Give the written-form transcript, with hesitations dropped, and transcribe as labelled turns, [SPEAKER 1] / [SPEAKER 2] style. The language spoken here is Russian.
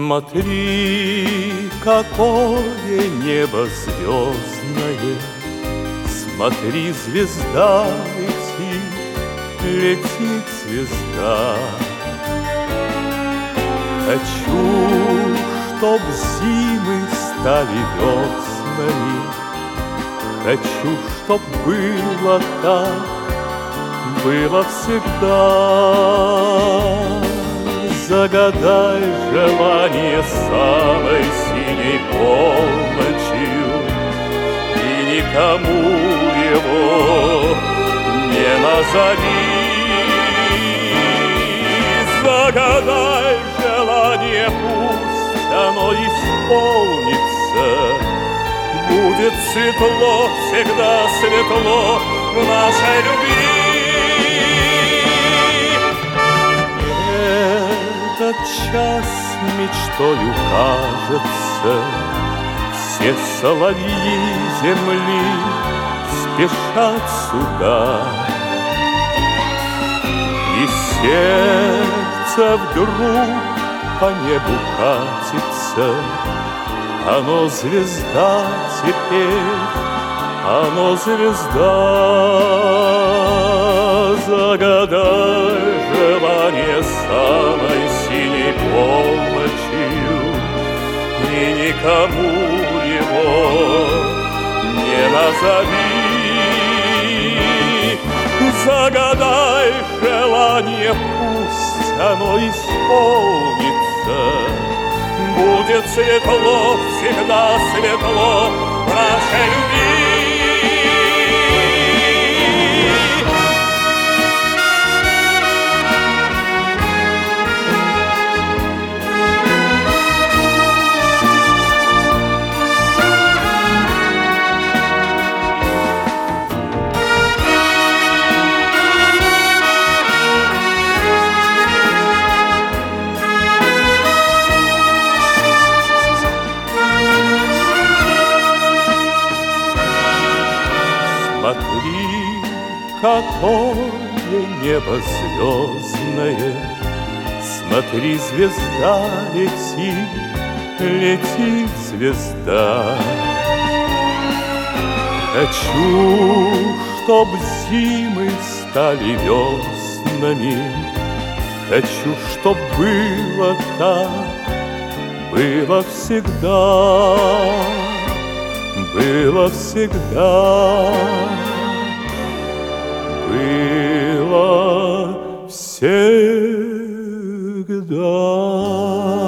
[SPEAKER 1] Смотри, какое небо звездное, смотри, звезда летит, летит звезда. Хочу, чтоб зимы стали веснами, хочу, чтоб было так, было всегда. Загадай желание самой синей полночью, и никому его не назови. Загадай желание, пусть оно исполнится. Будет светло, всегда светло в нашей любви. Этот час мечтою кажется, все соловьи земли спешат сюда. И сердце вдруг по небу катится, оно звезда теперь, оно звезда. Загадай желание самой синей полночью, и никому его не назови. Загадай желание, пусть оно исполнится. Будет светло, всегда светло в нашей любви. Смотри, какое небо звездное, смотри, звезда летит, летит звезда. Хочу, чтоб зимы стали веснами, хочу, чтоб было так, было всегда. Было всегда, было всегда.